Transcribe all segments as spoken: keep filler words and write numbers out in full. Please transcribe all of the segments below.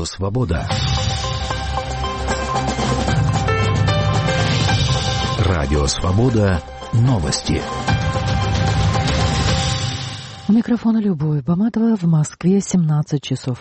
Свобода. Радио Свобода. Новости. У микрофона Любовь Баматова. В Москве семнадцать часов.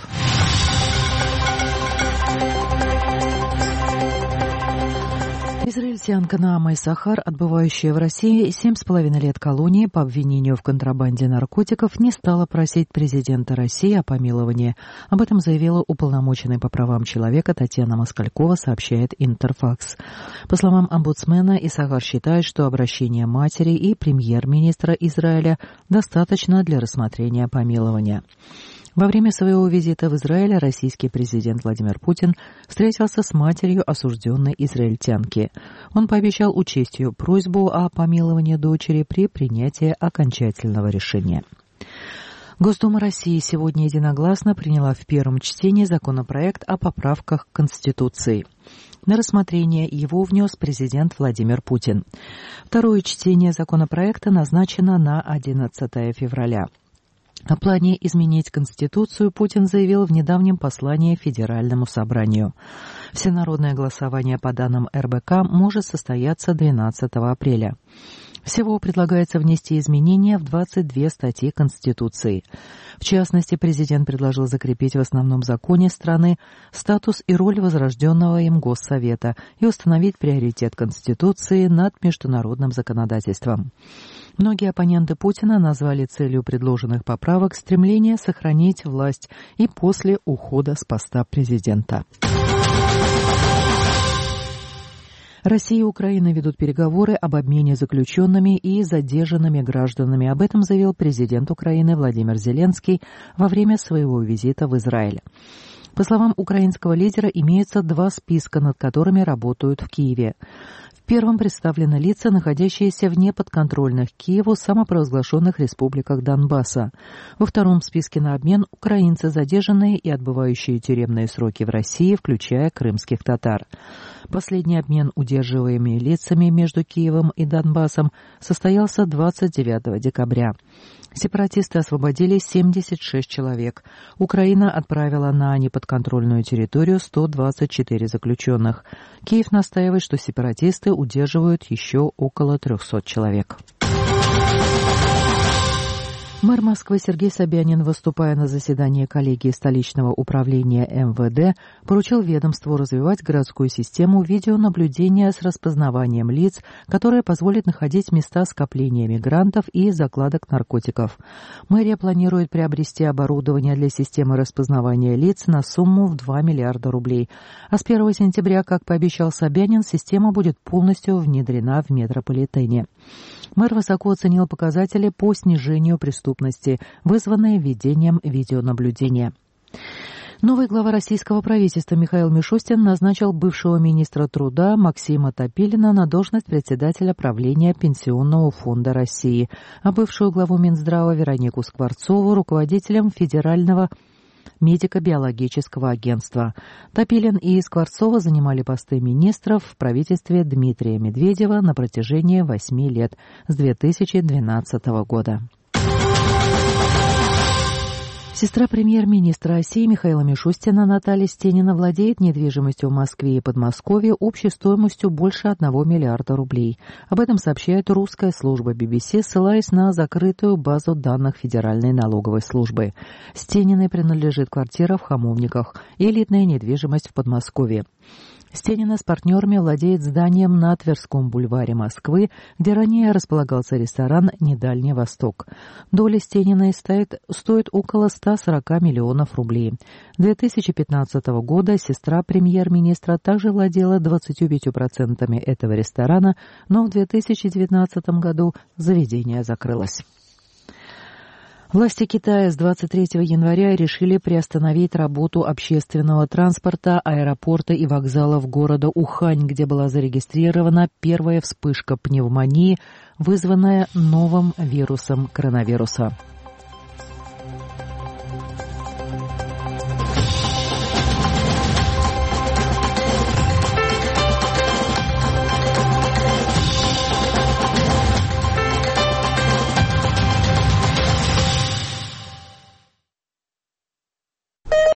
Израильтянка Наама Исахар, отбывающая в России семь с половиной лет колонии по обвинению в контрабанде наркотиков, не стала просить президента России о помиловании. Об этом заявила уполномоченный по правам человека Татьяна Москалькова, сообщает Интерфакс. По словам омбудсмена, Исахар считает, что обращение матери и премьер-министра Израиля достаточно для рассмотрения помилования. Во время своего визита в Израиль российский президент Владимир Путин встретился с матерью осужденной израильтянки. Он пообещал учесть ее просьбу о помиловании дочери при принятии окончательного решения. Госдума России сегодня единогласно приняла в первом чтении законопроект о поправках к Конституции. На рассмотрение его внес президент Владимир Путин. Второе чтение законопроекта назначено на одиннадцатое февраля. О плане изменить Конституцию Путин заявил в недавнем послании Федеральному собранию. Всенародное голосование по данным эр бэ ка может состояться двенадцатого апреля. Всего предлагается внести изменения в двадцать две статьи Конституции. В частности, президент предложил закрепить в основном законе страны статус и роль возрожденного им Госсовета и установить приоритет Конституции над международным законодательством. Многие оппоненты Путина назвали целью предложенных поправок стремление сохранить власть и после ухода с поста президента. Россия и Украина ведут переговоры об обмене заключенными и задержанными гражданами. Об этом заявил президент Украины Владимир Зеленский во время своего визита в Израиль. По словам украинского лидера, имеются два списка, над которыми работают в Киеве. В первом представлены лица, находящиеся в неподконтрольных Киеву самопровозглашенных республиках Донбасса. Во втором списке на обмен украинцы, задержанные и отбывающие тюремные сроки в России, включая крымских татар. Последний обмен удерживаемыми лицами между Киевом и Донбассом состоялся двадцать девятого декабря. Сепаратисты освободили семьдесят шесть человек. Украина отправила на неподконтрольную территорию сто двадцать четыре заключенных. Киев настаивает, что сепаратисты удерживают еще около трехсот человек. Мэр Москвы Сергей Собянин, выступая на заседании коллегии столичного управления эм вэ дэ, поручил ведомству развивать городскую систему видеонаблюдения с распознаванием лиц, которая позволит находить места скопления мигрантов и закладок наркотиков. Мэрия планирует приобрести оборудование для системы распознавания лиц на сумму в два миллиарда рублей. А с первого сентября, как пообещал Собянин, система будет полностью внедрена в метрополитене. Мэр высоко оценил показатели по снижению преступности, вызванные введением видеонаблюдения. Новый глава российского правительства Михаил Мишустин назначил бывшего министра труда Максима Топилина на должность председателя правления Пенсионного фонда России, а бывшую главу Минздрава Веронику Скворцову руководителем Федерального медико-биологического агентства. Топилин и Скворцова занимали посты министров в правительстве Дмитрия Медведева на протяжении восьми лет с две тысячи двенадцатого года. Сестра премьер-министра России Михаила Мишустина Наталья Стенина владеет недвижимостью в Москве и Подмосковье общей стоимостью больше одного миллиарда рублей. Об этом сообщает русская служба би би си, ссылаясь на закрытую базу данных Федеральной налоговой службы. Стениной принадлежит квартира в Хамовниках и элитная недвижимость в Подмосковье. Стенина с партнерами владеет зданием на Тверском бульваре Москвы, где ранее располагался ресторан «Недальний Восток». Доля Стениной стоит, стоит около ста сорока миллионов рублей. С две тысячи пятнадцатого года сестра премьер-министра также владела двадцатью пятью процентами этого ресторана, но в две тысячи девятнадцатом году заведение закрылось. Власти Китая с двадцать третьего января решили приостановить работу общественного транспорта, аэропорта и вокзалов города Ухань, где была зарегистрирована первая вспышка пневмонии, вызванная новым вирусом коронавируса.